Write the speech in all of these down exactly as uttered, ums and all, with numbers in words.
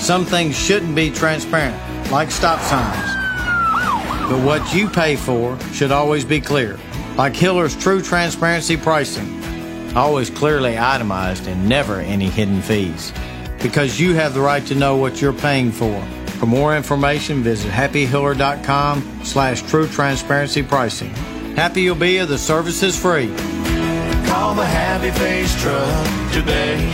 Some things shouldn't be transparent, like stop signs. But what you pay for should always be clear, like Hiller's True Transparency Pricing. Always clearly itemized and never any hidden fees. Because you have the right to know what you're paying for. For more information, visit happyhiller.com slash true transparency pricing. Happy you'll be if the service is free. Call the Happy Face Truck today.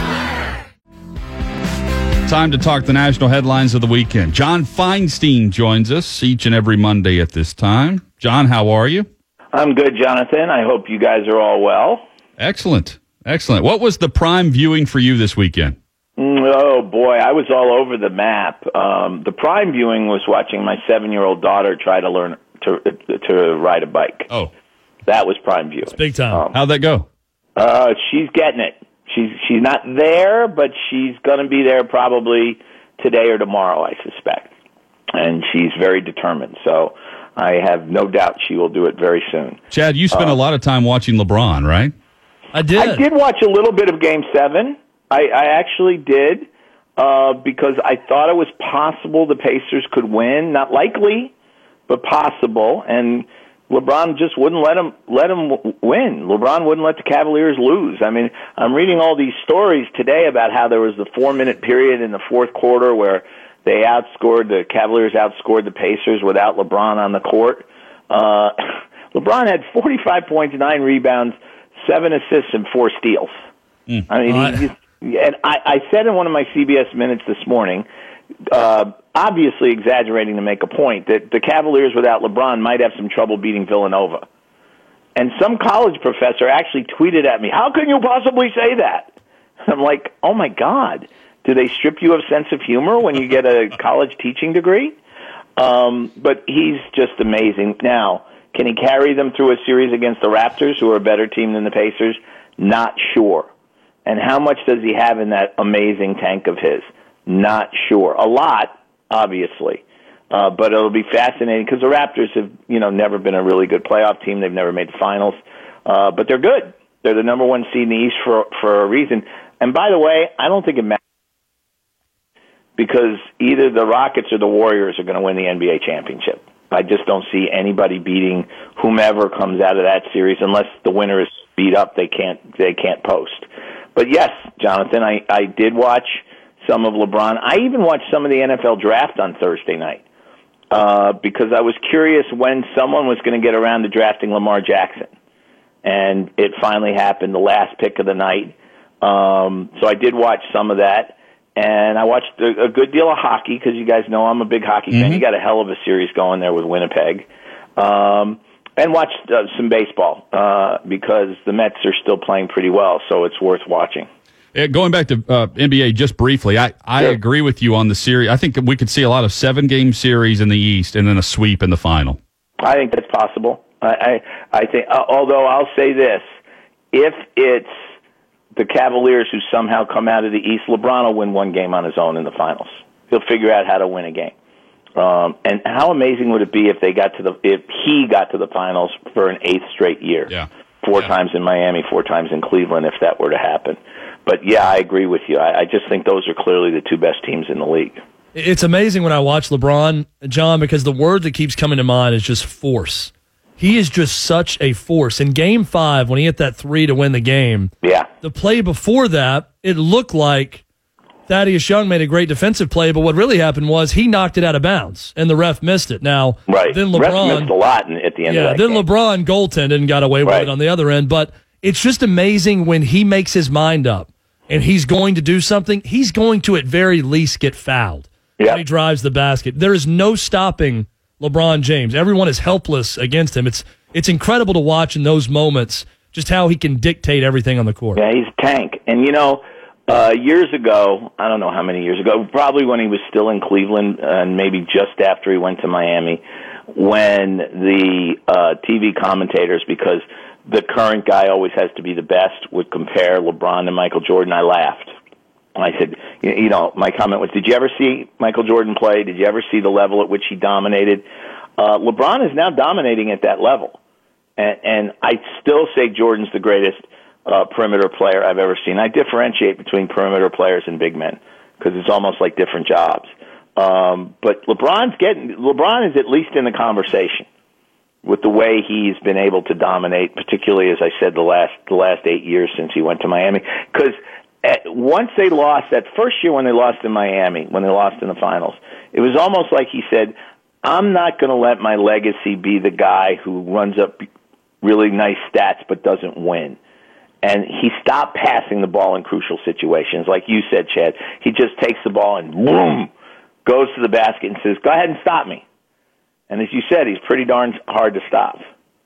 Time to talk the national headlines of the weekend. John Feinstein joins us each and every Monday at this time. John, how are you? I'm good, Jonathan. I hope you guys are all well. Excellent. Excellent. What was the prime viewing for you this weekend? Oh, boy, I was all over the map. Um, the prime viewing was watching my seven-year-old daughter try to learn to to ride a bike. Oh. That was prime viewing. It's big time. Um, How'd that go? Uh, she's getting it. She's she's not there, but she's going to be there probably today or tomorrow, I suspect. And she's very determined. So I have no doubt she will do it very soon. Chad, you spent uh, a lot of time watching LeBron, right? I did. I did watch a little bit of Game seven. I, I actually did uh, because I thought it was possible the Pacers could win. Not likely, but possible. And LeBron just wouldn't let him let him win. LeBron wouldn't let the Cavaliers lose. I mean, I'm reading all these stories today about how there was the four-minute period in the fourth quarter where they outscored, the Cavaliers outscored the Pacers without LeBron on the court. Uh, LeBron had forty-five points, nine rebounds, seven assists, and four steals. Mm. I mean, uh, he just, and I, I said in one of my C B S Minutes this morning, uh, obviously exaggerating to make a point, that the Cavaliers without LeBron might have some trouble beating Villanova. And some college professor actually tweeted at me, "How can you possibly say that?" I'm like, oh my God, do they strip you of sense of humor when you get a college teaching degree? Um, but he's just amazing. Now, can he carry them through a series against the Raptors, who are a better team than the Pacers? Not sure. And how much does he have in that amazing tank of his? Not sure. A lot, obviously. Uh, but it'll be fascinating because the Raptors have, you know, never been a really good playoff team. They've never made the finals. Uh, but they're good. They're the number one seed in the East for, for a reason. And by the way, I don't think it matters because either the Rockets or the Warriors are going to win the N B A championship. I just don't see anybody beating whomever comes out of that series unless the winner is beat up. They can't, they can't post. But yes, Jonathan, I, I did watch some of LeBron. I even watched some of the N F L draft on Thursday night uh, because I was curious when someone was going to get around to drafting Lamar Jackson. And it finally happened, the last pick of the night. Um, so I did watch some of that. And I watched a, a good deal of hockey because you guys know I'm a big hockey mm-hmm. fan. You got a hell of a series going there with Winnipeg. Um, and watched uh, some baseball uh, because the Mets are still playing pretty well, so it's worth watching. Uh, going back to uh, N B A just briefly, I, I sure. agree with you on the series. I think we could see a lot of seven-game series in the East and then a sweep in the final. I think that's possible. I, I, I think, uh, although I'll say this, if it's the Cavaliers who somehow come out of the East, LeBron will win one game on his own in the finals. He'll figure out how to win a game. Um, and how amazing would it be if they got to the if he got to the finals for an eighth straight year? Yeah. Four yeah. times in Miami, four times in Cleveland, if that were to happen. But yeah, I agree with you. I, I just think those are clearly the two best teams in the league. It's amazing when I watch LeBron, John, because the word that keeps coming to mind is just force. He is just such a force. In Game Five, when he hit that three to win the game, yeah. the play before that, it looked like Thaddeus Young made a great defensive play, but what really happened was he knocked it out of bounds, and the ref missed it. Now, right. then LeBron ref missed a lot at the end yeah, of that then game. LeBron goaltended and got away with right. it on the other end. But it's just amazing when he makes his mind up and he's going to do something, he's going to at very least get fouled yep. when he drives the basket. There is no stopping LeBron James. Everyone is helpless against him. It's it's incredible to watch in those moments just how he can dictate everything on the court. Yeah, he's a tank. And, you know, Uh, years ago, I don't know how many years ago, probably when he was still in Cleveland and maybe just after he went to Miami, when the uh, T V commentators, because the current guy always has to be the best, would compare LeBron to Michael Jordan, I laughed. I said, you know, my comment was, did you ever see Michael Jordan play? Did you ever see the level at which he dominated? Uh, LeBron is now dominating at that level. And, and I still say Jordan's the greatest Uh, perimeter player I've ever seen. I differentiate between perimeter players and big men because it's almost like different jobs. Um, but LeBron's getting LeBron is at least in the conversation with the way he's been able to dominate, particularly as I said the last the last eight years since he went to Miami. Because once they lost that first year when they lost in Miami, when they lost in the finals, it was almost like he said, "I'm not going to let my legacy be the guy who runs up really nice stats but doesn't win." And he stopped passing the ball in crucial situations, like you said, Chad. He just takes the ball and boom. Goes to the basket and says, "Go ahead and stop me." And as you said, he's pretty darn hard to stop.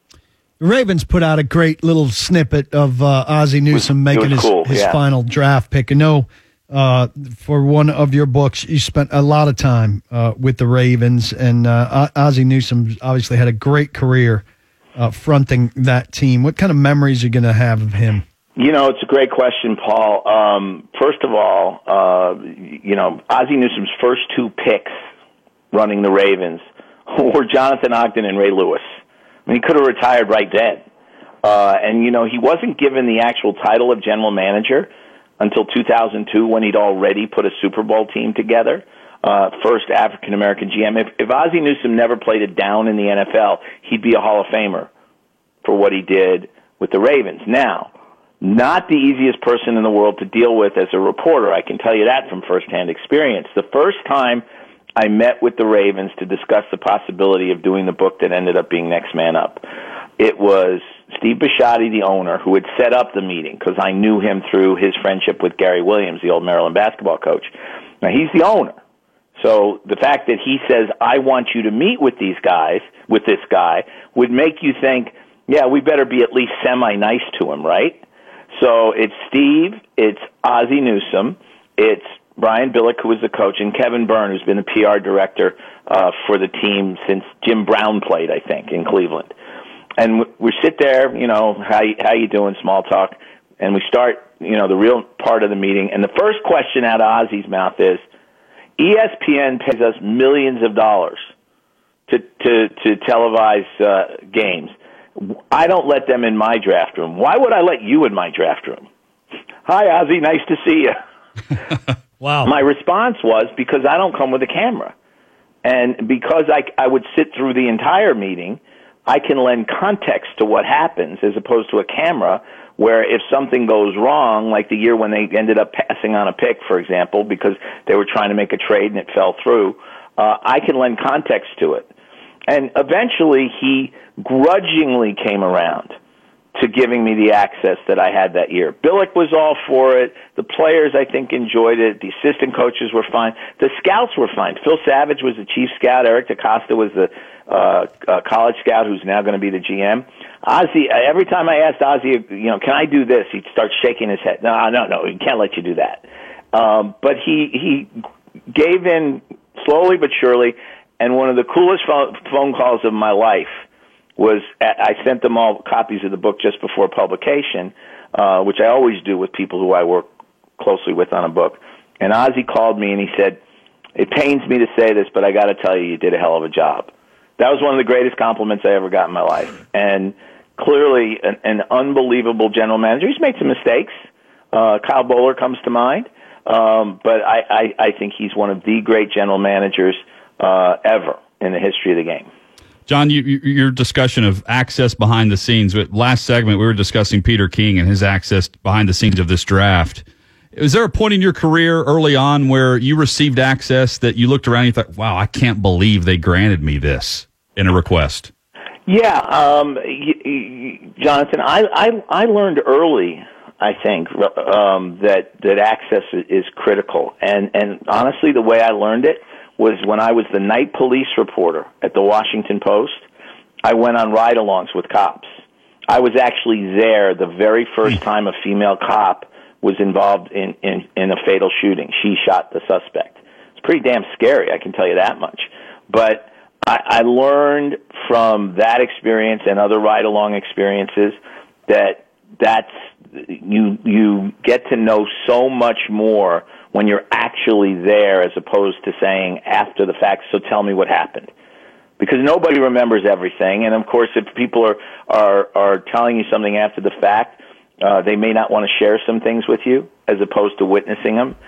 The Ravens put out a great little snippet of uh, Ozzie Newsome it was, making it his, cool. his yeah. final draft pick. I know uh, for one of your books, you spent a lot of time uh, with the Ravens, and uh, Ozzie Newsome obviously had a great career uh, fronting that team. What kind of memories are you going to have of him? You know, it's a great question, Paul. Um, first of all, uh, you know, Ozzie Newsome's first two picks running the Ravens were Jonathan Ogden and Ray Lewis. I mean, he could have retired right then. Uh, and, you know, he wasn't given the actual title of general manager until two thousand two when he'd already put a Super Bowl team together. Uh, first African-American G M. If, if Ozzie Newsome never played it down in the N F L, he'd be a Hall of Famer for what he did with the Ravens. Now, not the easiest person in the world to deal with as a reporter. I can tell you that from firsthand experience. The first time I met with the Ravens to discuss the possibility of doing the book that ended up being Next Man Up, it was Steve Bisciotti, the owner, who had set up the meeting because I knew him through his friendship with Gary Williams, the old Maryland basketball coach. Now, he's the owner. So the fact that he says, "I want you to meet with these guys, with this guy," would make you think, yeah, we better be at least semi-nice to him, right? So it's Steve, it's Ozzie Newsome, it's Brian Billick, who was the coach, and Kevin Byrne, who's been the P R director uh, for the team since Jim Brown played, I think, in Cleveland. And we sit there, you know, how you, how you doing, small talk, and we start, you know, the real part of the meeting. And the first question out of Ozzie's mouth is, E S P N pays us millions of dollars to to, to televise uh, games. I don't let them in my draft room. Why would I let you in my draft room? Hi, Ozzie. Nice to see you. Wow. My response was, because I don't come with a camera. And because I, I would sit through the entire meeting, I can lend context to what happens as opposed to a camera where if something goes wrong, like the year when they ended up passing on a pick, for example, because they were trying to make a trade and it fell through, uh, I can lend context to it. And eventually he grudgingly came around to giving me the access that I had that year. Billick was all for it. The players, I think, enjoyed it. The assistant coaches were fine. The scouts were fine. Phil Savage was the chief scout. Eric DaCosta was the uh, uh, college scout who's now going to be the G M. Ozzie, every time I asked Ozzie, you know, can I do this? He'd start shaking his head. No, no, no, we can't let you do that. Um, but he, he gave in slowly but surely, and one of the coolest phone, phone calls of my life was I sent them all copies of the book just before publication, uh, which I always do with people who I work closely with on a book. And Ozzie called me and he said, "It pains me to say this, but I got to tell you, you did a hell of a job." That was one of the greatest compliments I ever got in my life. And clearly an, an unbelievable general manager. He's made some mistakes. Uh, Kyle Bowler comes to mind. Um, but I, I, I think he's one of the great general managers uh, ever in the history of the game. John, you, you, your discussion of access behind the scenes. Last segment, we were discussing Peter King and his access behind the scenes of this draft. Was there a point in your career early on where you received access that you looked around and you thought, wow, I can't believe they granted me this in a request? Yeah, um, y- y- Jonathan, I, I, I learned early, I think, um, that, that access is critical. And, and honestly, the way I learned it was when I was the night police reporter at the Washington Post. I went on ride-alongs with cops. I was actually there the very first time a female cop was involved in, in, in a fatal shooting. She shot the suspect. It's pretty damn scary, I can tell you that much. But I, I learned from that experience and other ride-along experiences that that's you you get to know so much more when you're actually there as opposed to saying after the fact, so tell me what happened. Because nobody remembers everything, and of course if people are, are, are telling you something after the fact, uh, they may not want to share some things with you as opposed to witnessing them.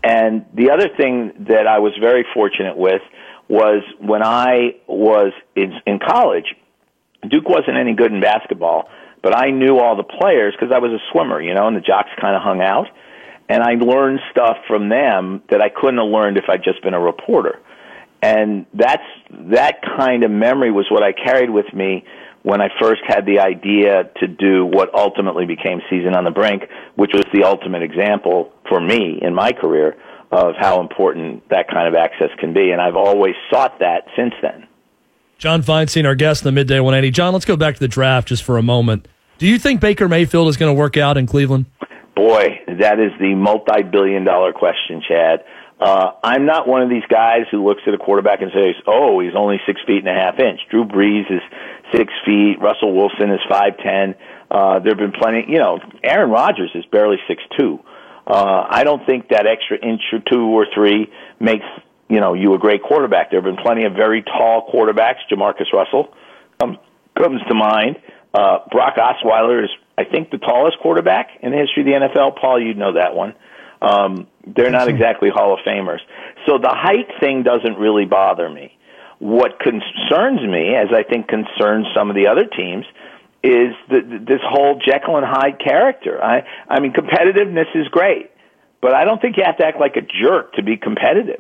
And the other thing that I was very fortunate with was when I was in, in college, Duke wasn't any good in basketball, but I knew all the players because I was a swimmer, you know, and the jocks kind of hung out. And I learned stuff from them that I couldn't have learned if I'd just been a reporter. And that's that kind of memory was what I carried with me when I first had the idea to do what ultimately became Season on the Brink, which was the ultimate example for me in my career of how important that kind of access can be. And I've always sought that since then. John Feinstein, our guest in the Midday one eighty. John, let's go back to the draft just for a moment. Do you think Baker Mayfield is going to work out in Cleveland? Boy, that is the multi-billion dollar question, Chad. Uh, I'm not one of these guys who looks at a quarterback and says, oh, he's only six feet and a half inch. Drew Brees is six feet. Russell Wilson is five ten. Uh, there have been plenty, you know, Aaron Rodgers is barely six two. Uh, I don't think that extra inch or two or three makes, you know, you a great quarterback. There have been plenty of very tall quarterbacks. Jamarcus Russell comes, comes to mind. Uh, Brock Osweiler is, I think, the tallest quarterback in the history of the N F L. Paul, you'd know that one. Um, they're not exactly Hall of Famers. So the height thing doesn't really bother me. What concerns me, as I think concerns some of the other teams, is the, this whole Jekyll and Hyde character. I, I mean, competitiveness is great, but I don't think you have to act like a jerk to be competitive.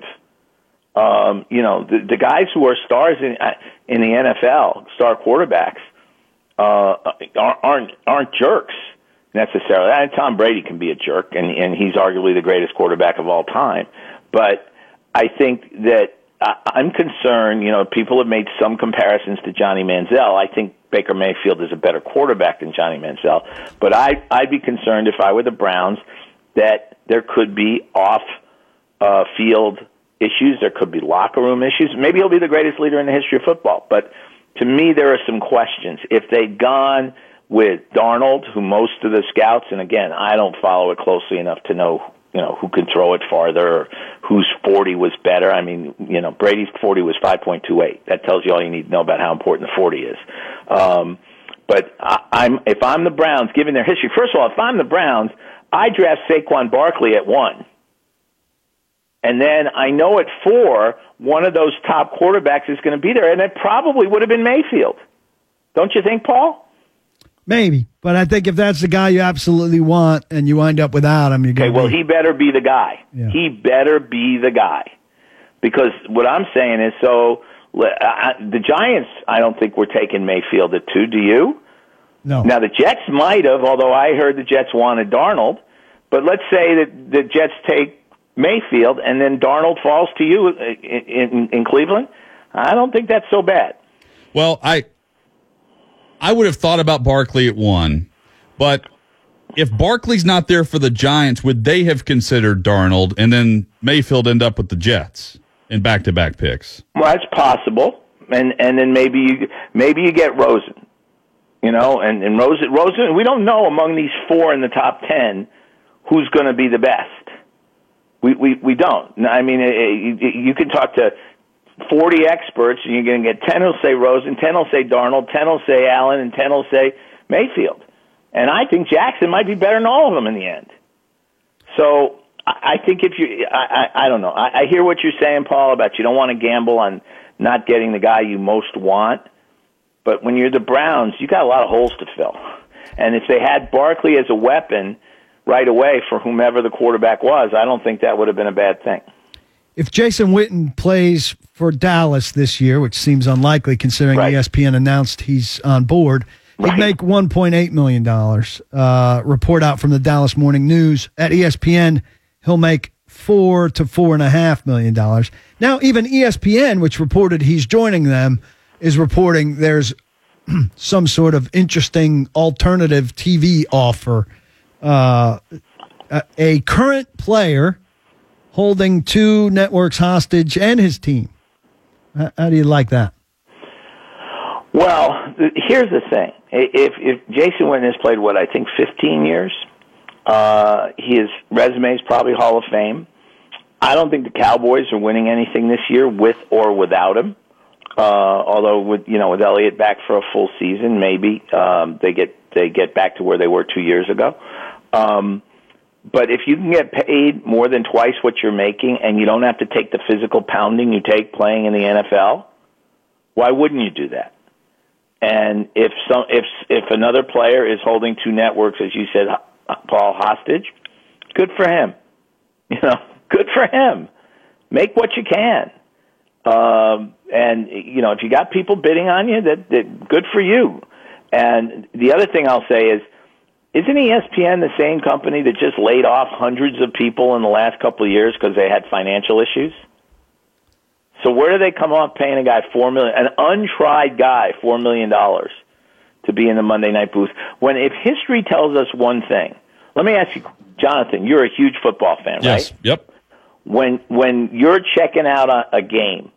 Um, you know, the, the guys who are stars in, in the N F L, star quarterbacks, uh, aren't aren't jerks necessarily. And Tom Brady can be a jerk, and, and he's arguably the greatest quarterback of all time. But I think that I, I'm concerned, you know, people have made some comparisons to Johnny Manziel. I think Baker Mayfield is a better quarterback than Johnny Manziel. But I, I'd be concerned if I were the Browns that there could be off-field uh, issues. There could be locker room issues. Maybe he'll be the greatest leader in the history of football. But to me, there are some questions. If they'd gone with Darnold, who most of the scouts, and again, I don't follow it closely enough to know, you know, who can throw it farther or whose forty was better. I mean, you know, Brady's forty was five point two eight. That tells you all you need to know about how important the forty is. Um, but I, I'm, if I'm the Browns, given their history, first of all, if I'm the Browns, I draft Saquon Barkley at one. And then I know at four, one of those top quarterbacks is going to be there, and it probably would have been Mayfield. Don't you think, Paul? Maybe, but I think if that's the guy you absolutely want and you wind up without him, you're going okay, well, be... he better be the guy. Yeah. He better be the guy. Because what I'm saying is, so I, the Giants, I don't think we're taking Mayfield at two. Do you? No. Now, the Jets might have, although I heard the Jets wanted Darnold. But let's say that the Jets take Mayfield and then Darnold falls to you in, in, in Cleveland. I don't think that's so bad. Well, I I would have thought about Barkley at one, but if Barkley's not there for the Giants, would they have considered Darnold and then Mayfield end up with the Jets in back-to-back picks? Well, that's possible, and and then maybe you maybe you get Rosen, you know, and and Rosen Rosen. We don't know among these four in the top ten who's going to be the best. We we we don't. I mean, it, it, you can talk to forty experts, and you're going to get ten will say Rosen, ten will say Darnold, ten will say Allen, and ten will say Mayfield. And I think Jackson might be better than all of them in the end. So I, I think if you, I, I, I don't know. I, I hear what you're saying, Paul, about you don't want to gamble on not getting the guy you most want. But when you're the Browns, you got a lot of holes to fill. And if they had Barkley as a weapon right away for whomever the quarterback was, I don't think that would have been a bad thing. If Jason Witten plays for Dallas this year, which seems unlikely considering Right. E S P N announced he's on board, he'd Right. make one point eight million dollars. Uh, report out from the Dallas Morning News. At E S P N, he'll make four to four and a half million dollars. Now, even E S P N, which reported he's joining them, is reporting there's some sort of interesting alternative T V offer. Uh, a, a current player holding two networks hostage and his team. How, how do you like that? Well, th- here's the thing. If if Jason Witten has played, what, I think fifteen years, uh, his resume is probably Hall of Fame. I don't think the Cowboys are winning anything this year with or without him. Uh, although with, you know, with Elliott back for a full season, maybe, um, they get, they get back to where they were two years ago. Um, But if you can get paid more than twice what you're making and you don't have to take the physical pounding you take playing in the N F L, why wouldn't you do that? And if some, if if another player is holding two networks, as you said, Paul, hostage, good for him. You know, good for him. Make what you can. Um, and you know, if you got people bidding on you, that, that good for you. And the other thing I'll say is, isn't E S P N the same company that just laid off hundreds of people in the last couple of years because they had financial issues? So where do they come off paying a guy four million, an untried guy, four million dollars to be in the Monday night booth? When if history tells us one thing, let me ask you, Jonathan, you're a huge football fan, yes. right? Yep. When when you're checking out a, a game,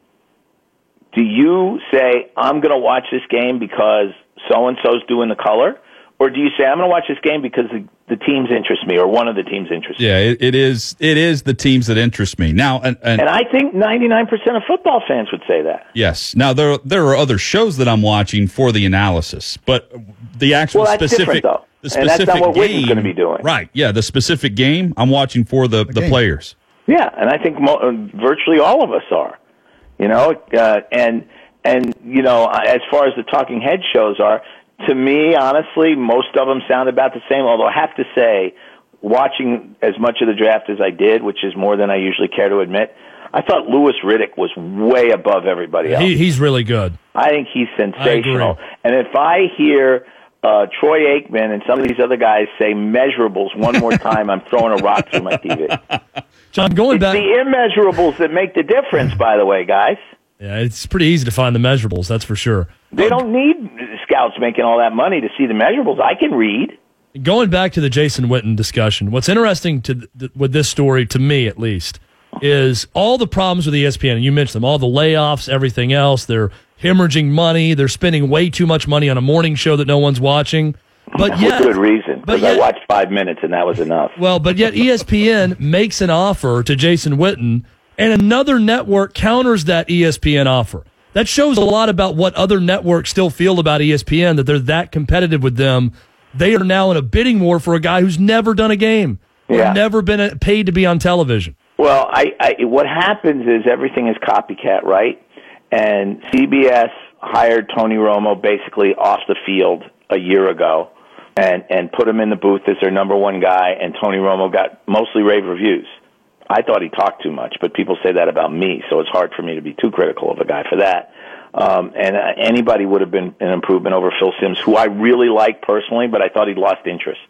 do you say, I'm going to watch this game because so-and-so's doing the color? Or do you say, I'm going to watch this game because the, the teams interest me, or one of the teams interests me? Yeah, it, it is It is the teams that interest me. Now, and, and, and I think ninety-nine percent of football fans would say that. Yes. Now, there, there are other shows that I'm watching for the analysis, but the actual well, that's specific... though. The and specific that's not what game, Witten's going to be doing. Right, yeah, the specific game I'm watching for the, the, the players. Yeah, and I think mo- virtually all of us are. You know, uh, and, and, you know, as far as the talking head shows are, to me, honestly, most of them sound about the same, although I have to say, watching as much of the draft as I did, which is more than I usually care to admit, I thought Louis Riddick was way above everybody else. He, he's really good. I think he's sensational. I and if I hear uh, Troy Aikman and some of these other guys say measurables one more time, I'm throwing a rock through my T V. John, going it's back... the immeasurables that make the difference, by the way, guys. Yeah, it's pretty easy to find the measurables, that's for sure. They don't need scouts making all that money to see the measurables. I can read. Going back to the Jason Witten discussion, what's interesting to th- with this story, to me at least, is all the problems with E S P N, and you mentioned them, all the layoffs, everything else. They're hemorrhaging money. They're spending way too much money on a morning show that no one's watching. But yet, for good reason, because I watched five minutes and that was enough. Well, but yet E S P N makes an offer to Jason Witten, and another network counters that E S P N offer. That shows a lot about what other networks still feel about E S P N, that they're that competitive with them. They are now in a bidding war for a guy who's never done a game, yeah. never been paid to be on television. Well, I, I, what happens is everything is copycat, right? And C B S hired Tony Romo basically off the field a year ago and, and put him in the booth as their number one guy, and Tony Romo got mostly rave reviews. I thought he talked too much, but people say that about me, so it's hard for me to be too critical of a guy for that. Um, and uh, anybody would have been an improvement over Phil Simms, who I really like personally, but I thought he'd lost interest.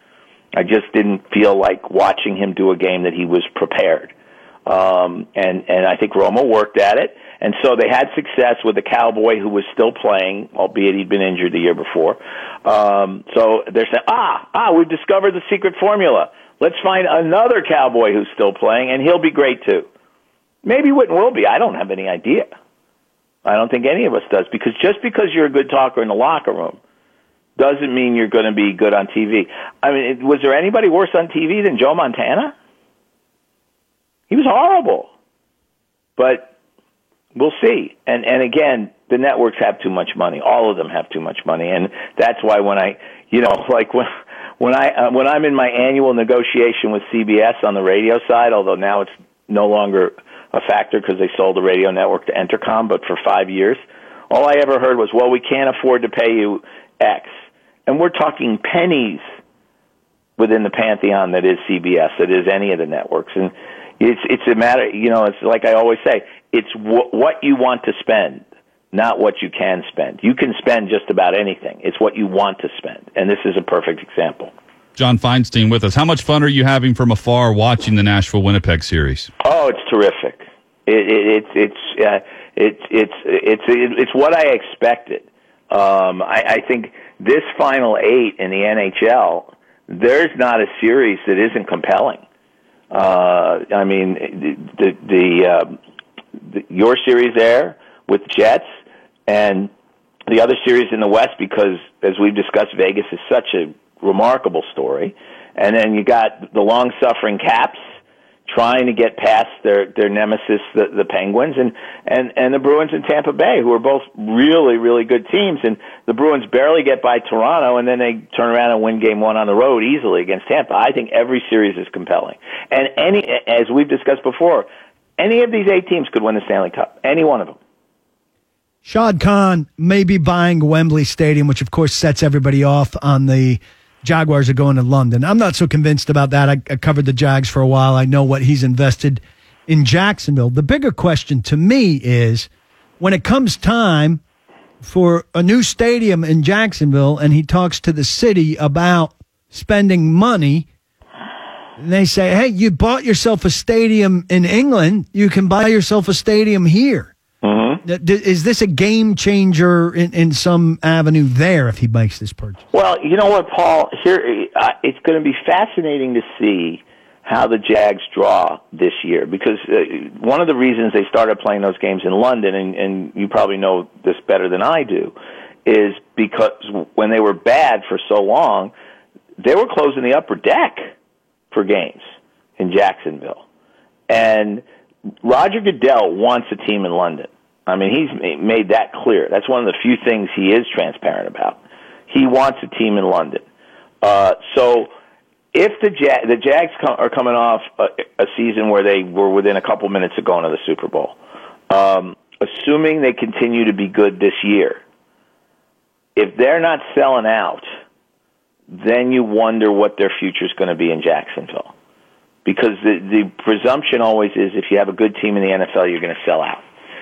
I just didn't feel like watching him do a game that he was prepared. Um, and, and I think Romo worked at it. And so they had success with a Cowboy who was still playing, albeit he'd been injured the year before. Um, so they're saying, ah, ah, we've discovered the secret formula. Let's find another Cowboy who's still playing, and he'll be great too. Maybe Witten will be. I don't have any idea. I don't think any of us does, because just because you're a good talker in the locker room doesn't mean you're going to be good on T V. I mean, was there anybody worse on T V than Joe Montana? He was horrible. But we'll see. And and again, the networks have too much money. All of them have too much money, and that's why when I, you know, like when when I uh, when I'm in my annual negotiation with C B S on the radio side, although now it's no longer a factor because they sold the radio network to Entercom, but for five years, all I ever heard was, well, we can't afford to pay you X. And we're talking pennies within the pantheon that is C B S, that is any of the networks. And it's it's a matter, you know, it's like I always say, it's w- what you want to spend, not what you can spend. You can spend just about anything. It's what you want to spend. And this is a perfect example. John Feinstein with us. How much fun are you having from afar watching the Nashville-Winnipeg series? Oh, it's terrific. It, it, it's it's uh, it's it's it's it's what I expected. Um, I, I think this final eight in the N H L, there's not a series that isn't compelling. Uh, I mean, the the, uh, the your series there with Jets and the other series in the West, because as we've discussed, Vegas is such a remarkable story. And then you got the long-suffering Caps trying to get past their, their nemesis, the, the Penguins, and, and, and the Bruins in Tampa Bay, who are both really, really good teams. And the Bruins barely get by Toronto, and then they turn around and win game one on the road easily against Tampa. I think every series is compelling. And any, as we've discussed before, any of these eight teams could win the Stanley Cup. Any one of them. Shad Khan may be buying Wembley Stadium, which of course sets everybody off on the Jaguars are going to London. I'm not so convinced about that. I, I covered the Jags for a while. I know what he's invested in Jacksonville. The bigger question to me is when it comes time for a new stadium in Jacksonville and he talks to the city about spending money, and they say, hey, you bought yourself a stadium in England. You can buy yourself a stadium here. Is this a game changer in, in some avenue there if he makes this purchase? Well, you know what, Paul? Here, uh, it's going to be fascinating to see how the Jags draw this year, because uh, one of the reasons they started playing those games in London, and, and you probably know this better than I do, is because when they were bad for so long, they were closing the upper deck for games in Jacksonville. And Roger Goodell wants a team in London. I mean, he's made that clear. That's one of the few things he is transparent about. He wants a team in London. Uh, so if the Jag- the Jags com- are coming off a, a season where they were within a couple minutes of going to the Super Bowl, um, assuming they continue to be good this year, if they're not selling out, then you wonder what their future is going to be in Jacksonville. Because the, the presumption always is if you have a good team in the N F L, you're going to sell out.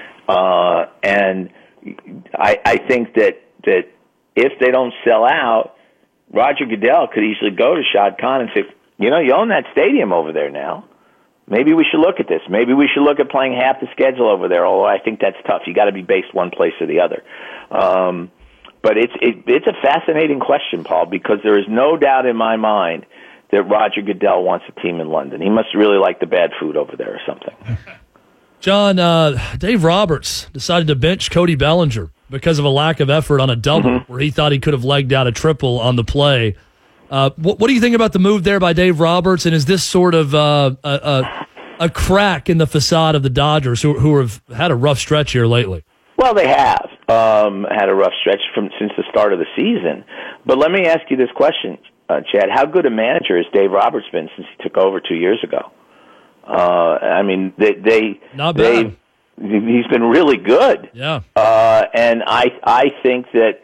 Uh, and I, I think that, that if they don't sell out, Roger Goodell could easily go to Shad Khan and say, you know, you own that stadium over there now. Maybe we should look at this. Maybe we should look at playing half the schedule over there, although I think that's tough. You got to be based one place or the other. Um, but it's, it, it's a fascinating question, Paul, because there is no doubt in my mind that Roger Goodell wants a team in London. He must really like the bad food over there or something. John, uh, Dave Roberts decided to bench Cody Bellinger because of a lack of effort on a double mm-hmm. where he thought he could have legged out a triple on the play. Uh, what, what do you think about the move there by Dave Roberts, and is this sort of uh, a, a, a crack in the facade of the Dodgers, who, who have had a rough stretch here lately? Well, they have um, had a rough stretch from since the start of the season. But let me ask you this question, uh, Chad. How good a manager has Dave Roberts been since he took over two years ago? Uh, I mean, they, they, Not bad. they, he's been really good. Yeah. Uh, and I, I think that,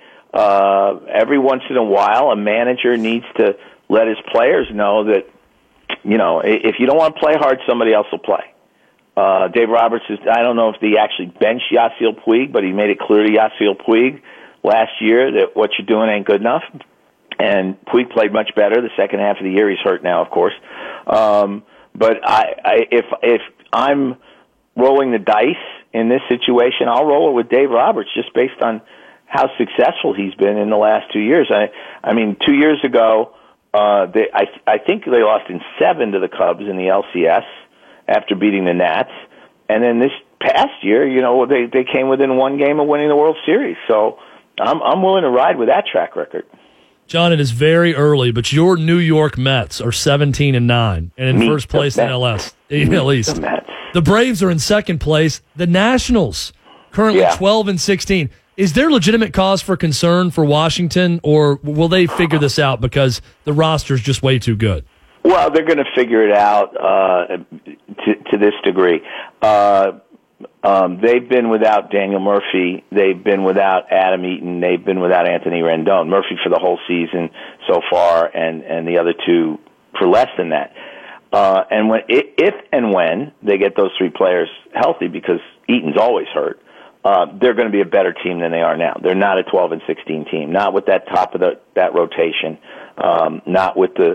uh, every once in a while a manager needs to let his players know that, you know, if you don't want to play hard, somebody else will play. Uh, Dave Roberts is, I don't know if he actually benched Yasiel Puig, but he made it clear to Yasiel Puig last year that what you're doing ain't good enough. And Puig played much better the second half of the year. He's hurt now, of course. Um, But I, I, if if I'm rolling the dice in this situation, I'll roll it with Dave Roberts just based on how successful he's been in the last two years. I, I mean, two years ago, uh, they, I, I think they lost in seven to the Cubs in the L C S after beating the Nats, and then this past year, you know, they they came within one game of winning the World Series. So I'm I'm willing to ride with that track record. John, it is very early, but your New York Mets are seventeen and nine, and in Meet first place in L S, L East. The Mets. The Braves are in second place. The Nationals currently Yeah. twelve and sixteen. Is there legitimate cause for concern for Washington, or will they figure this out because the roster is just way too good? Well, they're going to figure it out uh, to, to this degree. Uh, Um, they've been without Daniel Murphy. They've been without Adam Eaton. They've been without Anthony Rendon. Murphy for the whole season so far, and, and the other two for less than that. Uh, and when, if and when they get those three players healthy, because Eaton's always hurt, uh, they're going to be a better team than they are now. They're not a twelve and sixteen team. Not with that top of the, that rotation. Um, not with the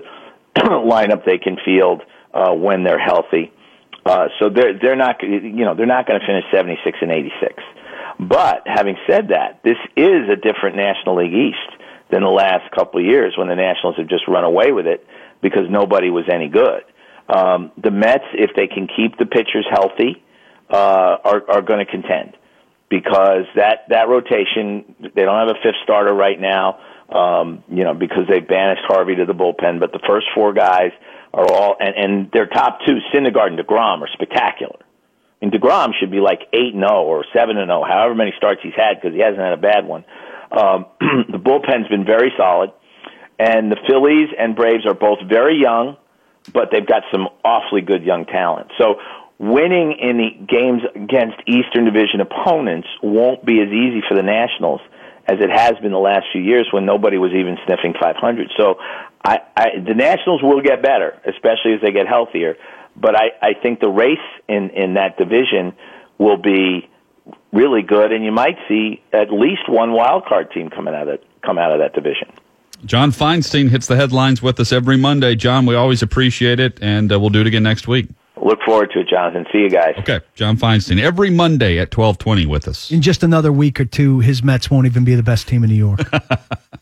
lineup they can field uh, when they're healthy. Uh, so they're they're not you know they're not going to finish seventy-six and eighty-six. But having said that, this is a different National League East than the last couple of years when the Nationals have just run away with it because nobody was any good. Um, the Mets, if they can keep the pitchers healthy, uh, are are going to contend because that that rotation, they don't have a fifth starter right now. um, you know, because they banished Harvey to the bullpen. But the first four guys are all, and, and their top two, Syndergaard and DeGrom, are spectacular. I mean, DeGrom should be like eight and oh or seven and oh, however many starts he's had, because he hasn't had a bad one. Um, the bullpen's been very solid, and the Phillies and Braves are both very young, but they've got some awfully good young talent. So winning in the games against Eastern Division opponents won't be as easy for the Nationals as it has been the last few years when nobody was even sniffing five hundred. So I, I, the Nationals will get better, especially as they get healthier. But I, I think the race in, in that division will be really good, and you might see at least one wild card team coming out of come out of that division. John Feinstein hits the headlines with us every Monday. John, we always appreciate it, and uh, we'll do it again next week. Look forward to it, Jonathan. See you guys. Okay, John Feinstein, every Monday at twelve twenty with us. In just another week or two, his Mets won't even be the best team in New York.